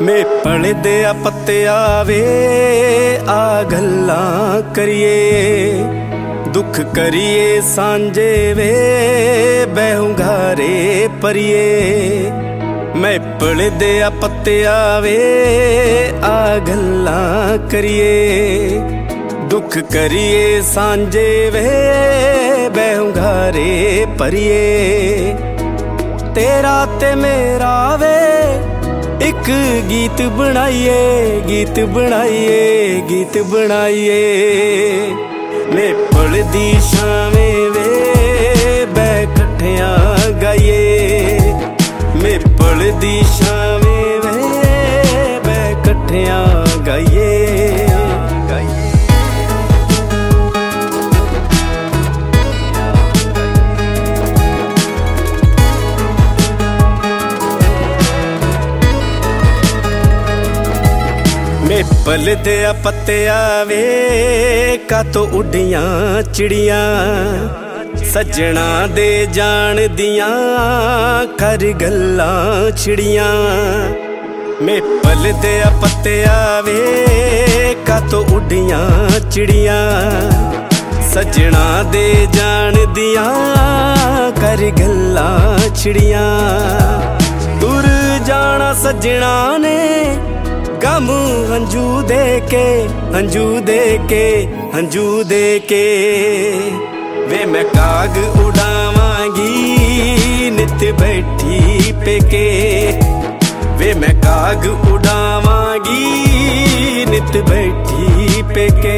Maple ਦੇ ਪੱਤਿਆ ਵੇ ਆ ਗੱਲਾਂ ਕਰੀਏ, ਦੁੱਖ ਕਰੀਏ ਸਾਂਝੇ ਵੇ ਬਹਿੰਗਾਰੇ ਪਰੀਏ। ਮੇਪਲ ਦੇ ਪੱਤਿਆ ਵੇ ਆ ਗੱਲਾਂ ਕਰੀਏ, ਦੁੱਖ ਕਰੀਏ ਸਾਂਝੇ ਵੇ ਬਹਿੰਗਾਰੇ ਪਰੀਏ। ਤੇਰਾ ਤੇ ਮੇਰਾ ਵੇ ਇੱਕ ਗੀਤ ਬਣਾਈਏ, ਗੀਤ ਬਣਾਈਏ, ਗੀਤ ਬਣਾਈਏ। ਮੇਪਲ ਦੀ ਛਾਵੇਂ ਵੇ ਬਹਿ ਇਕੱਠਿਆਂ ਗਾਈਏ, ਮੇਪਲ ਦੀ ਛਾਵੇਂ ਵੇ ਬਹਿ ਇਕੱਠਿਆਂ ਗਾਈਏ। ਮੇਪਲ ਦੇ ਪੱਤਿਆ ਵੇ ਕਾਤੋਂ ਉੱਡੀਆਂ ਚਿੜੀਆਂ, ਸੱਜਣਾ ਦੇ ਜਾਣ ਦੀਆਂ ਕਰ ਗੱਲਾਂ ਛਿੜੀਆਂ। ਮੇਪਲ ਦੇ ਪੱਤਿਆ ਵੇ ਕਾਤੋਂ ਉੱਡੀਆਂ ਚਿੜੀਆਂ, ਸੱਜਣਾ ਦੇ ਜਾਣ ਦੀਆਂ ਕਰ ਗੱਲਾਂ ਛਿੜੀਆਂ। ਤੁਰ ਜਾਣਾ ਸੱਜਣਾ ਨੇ ਗਮ ਹੰਝੂ ਦੇ ਕੇ, ਹੰਝੂ ਦੇ ਕੇ, ਹੰਝੂ ਦੇ ਕੇ। ਵੇ ਮੈਂ ਕਾਗ ਉਡਾਵਾਂਗੀ ਨਿੱਤ ਬੈਠੀ ਪੇਕੇ, ਵੇ ਮੈਂ ਕਾਗ ਉਡਾਵਾਂਗੀ ਨਿੱਤ ਬੈਠੀ ਪੇਕੇ।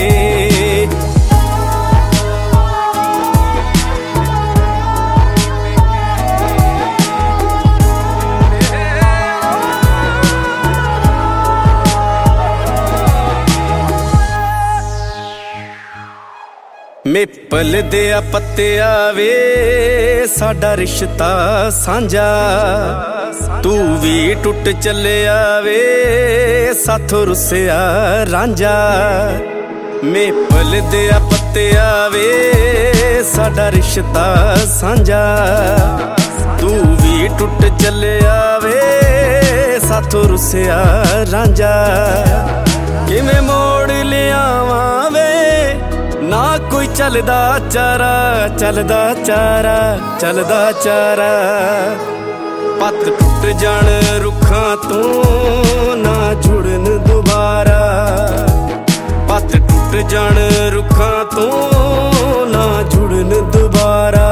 ਮੇਪਲ ਦੇ ਪੱਤਿਆ ਵੇ ਸਾਡਾ ਰਿਸ਼ਤਾ ਸਾਂਝਾ, ਤੂੰ ਵੀ ਟੁੱਟ ਚੱਲਿਆ ਵੇ ਸਾਥੋਂ ਰੁੱਸਿਆ ਰਾਂਝਾ। ਮੇਪਲ ਦੇ ਪੱਤਿਆ ਵੇ ਸਾਡਾ ਰਿਸ਼ਤਾ ਸਾਂਝਾ, ਤੂੰ ਵੀ ਟੁੱਟ ਚੱਲਿਆ ਵੇ ਸਾਥੋਂ ਰੁੱਸਿਆ ਰਾਂਝਾ। ਕਿਵੇਂ ਮੋੜ ਲਿਆਵਾਂ ਵੇ ਨਾ ਕੋਈ ਚੱਲਦਾ ਚਾਰਾ, ਚੱਲਦਾ ਚਾਰਾ, ਚੱਲਦਾ ਚਾਰਾ। ਪੱਤ ਟੁੱਟ ਜਾਣ ਰੁੱਖਾਂ ਤੋਂ ਨਾ ਜੁੜਨ ਦੁਬਾਰਾ, ਪੱਤ ਟੁੱਟ ਜਾਣ ਰੁੱਖਾਂ ਤੋਂ ਨਾ ਜੁੜਨ ਦੁਬਾਰਾ।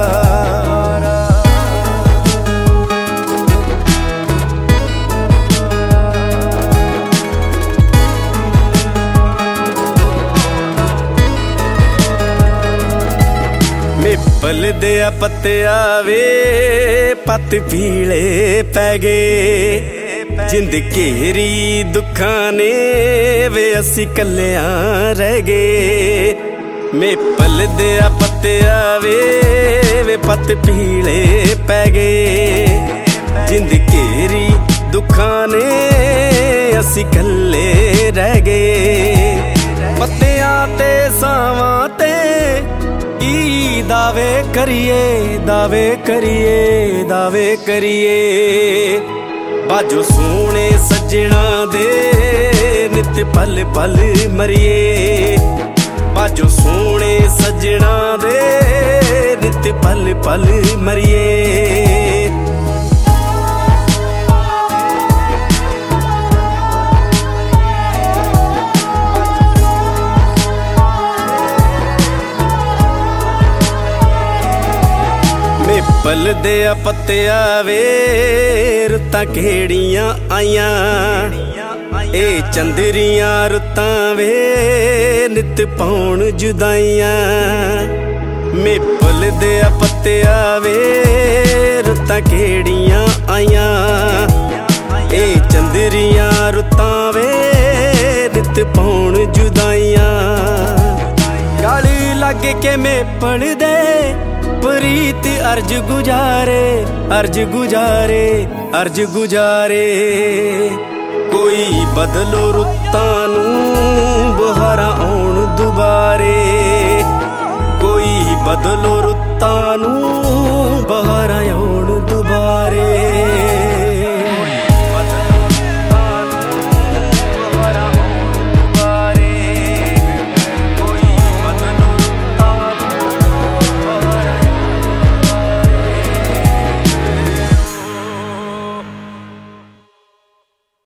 ਮੇਪਲ ਦੇ ਪੱਤਿਆ ਵੇ ਪੱਤ ਪੀਲੇ ਪੈ ਗਏ, ਜਿੰਦ ਘੇਰੀ ਦੁੱਖਾਂ ਨੇ ਵੇ ਅਸੀਂ ਕੱਲਿਆਂ ਰਹਿ ਗਏ। ਮੇਪਲ ਦੇ ਪੱਤਿਆ ਵੇ ਪੱਤ ਪੀਲੇ ਪੈ ਗਏ, ਜਿੰਦ ਘੇਰੀ ਦੁੱਖਾਂ ਨੇ ਅਸੀਂ ਕੱਲੇ ਰਹਿ ਗਏ। ਪੱਤਿਆਂ ਤੇ ਸਾਵਾਂ ਤੇ ਕੀ ਦਾਵੇ ਕਰੀਏ, ਦਾਵੇ ਕਰੀਏ, ਦਾਵੇ ਕਰੀਏ। ਬਾਜੋ ਸੋਹਣੇ ਸੱਜਣਾ ਦੇ ਨਿੱਤ ਪਲ ਪਲ ਮਰੀਏ, ਬਾਜੋ ਸੋਹਣੇ ਸੱਜਣਾ ਦੇ ਨਿੱਤ ਪਲ ਪਲ ਮਰੀਏ। ਮੇਪਲ ਦੇ ਪੱਤਿਆ ਵੇ ਰੁੱਤਾਂ ਕਿਹੜੀਆਂ ਆਈਆਂ, ਇਹ ਚੰਦਰੀਆਂ ਰੁੱਤਾਂ ਵੇ ਨਿੱਤ ਪਾਉਣ ਜੁਦਾਈਆਂ। ਮੇਪਲ ਦੇ ਪੱਤਿਆ ਵੇ ਰੁੱਤਾਂ ਕਿਹੜੀਆਂ ਆਈਆਂ, ਇਹ ਚੰਦਰੀਆਂ ਰੁੱਤਾਂ ਵੇ ਨਿੱਤ ਪਾਉਣ ਜੁਦਾਈਆਂ। ਗਾਲੀ ਲੱਗ ਕੇ ਮੇਪਲ ਦੇ ਪ੍ਰੀਤ ਅਰਜ ਗੁਜ਼ਾਰੇ, ਅਰਜ ਗੁਜ਼ਾਰੇ, ਅਰਜ ਗੁਜ਼ਾਰੇ। ਕੋਈ ਬਦਲੋ ਰੁੱਤਾਂ ਨੂੰ ਬਹਾਰਾਂ ਆਉਣ ਦੁਬਾਰੇ, ਕੋਈ ਬਦਲੋ ਰੁੱਤਾਂ ਨੂੰ